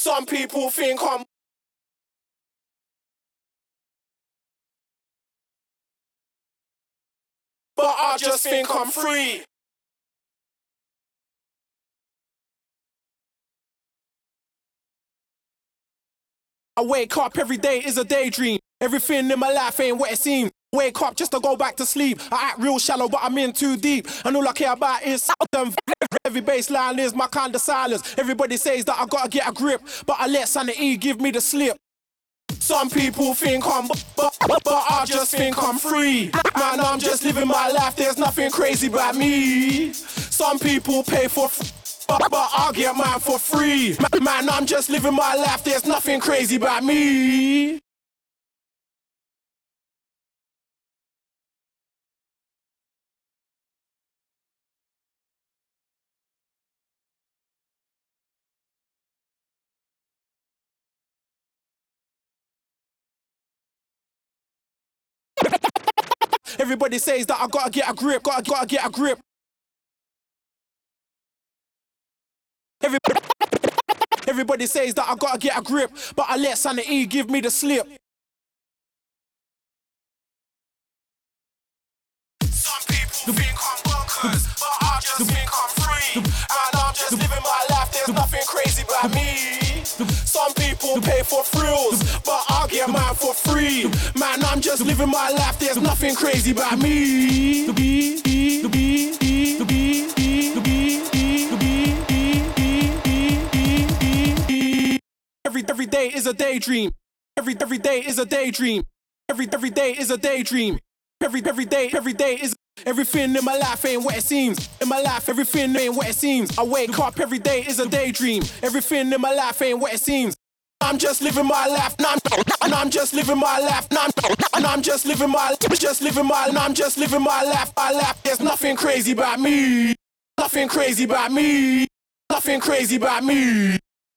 Some people think I'm, but I just think I'm free. I wake up every day is a daydream. Everything in my life ain't what it seems. Wake up just to go back to sleep. I act real shallow, but I'm in too deep. And all I care about is sound and every baseline is my kind of silence. Everybody says that I gotta get a grip, but I let sanity give me the slip. Some people think I'm, but I just think I'm free. Man, I'm just living my life, there's nothing crazy about me. Some people pay for but I get mine for free. Man, I'm just living my life, there's nothing crazy about me. Everybody says that I gotta get a grip, gotta get a grip. Everybody says that I gotta get a grip, but I let sanity give me the slip. Some people think I'm bonkers, but I just think I'm free. Man, I'm just living my life, there's nothing crazy about me. Some people pay for thrills, but I get mine for free. Man, I'm just living my life, there's nothing crazy about me. Every day is a daydream. Every day is a daydream. Every day is a daydream. Every day is everything in my life ain't what it seems. In my life, everything ain't what it seems. I wake up every day is a daydream. Everything in my life ain't what it seems. I'm just living my life, and I'm just living my life, and I'm just living my, and I'm just living my life. My life, there's nothing crazy about me. Nothing crazy about me. Nothing crazy about me.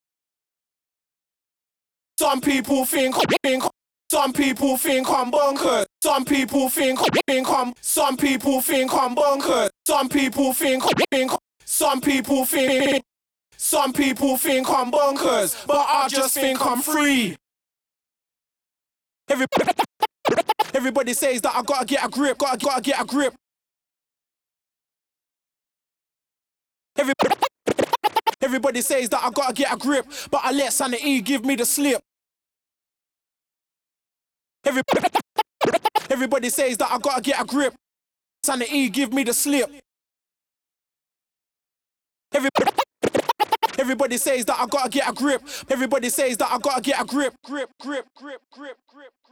Some people think some people think I'm bonkers. Some people think I'm some people think I'm bonkers. Some people think some people think some people think I'm bonkers, but I just think I'm free. Everybody says that I gotta get a grip, gotta get a grip. Everybody says that I gotta get a grip, but I let sanity give me the slip. Everybody says that I gotta get a grip. Sanity give me the slip. Everybody says that I gotta get a grip. Everybody says that I gotta get a grip. Grip.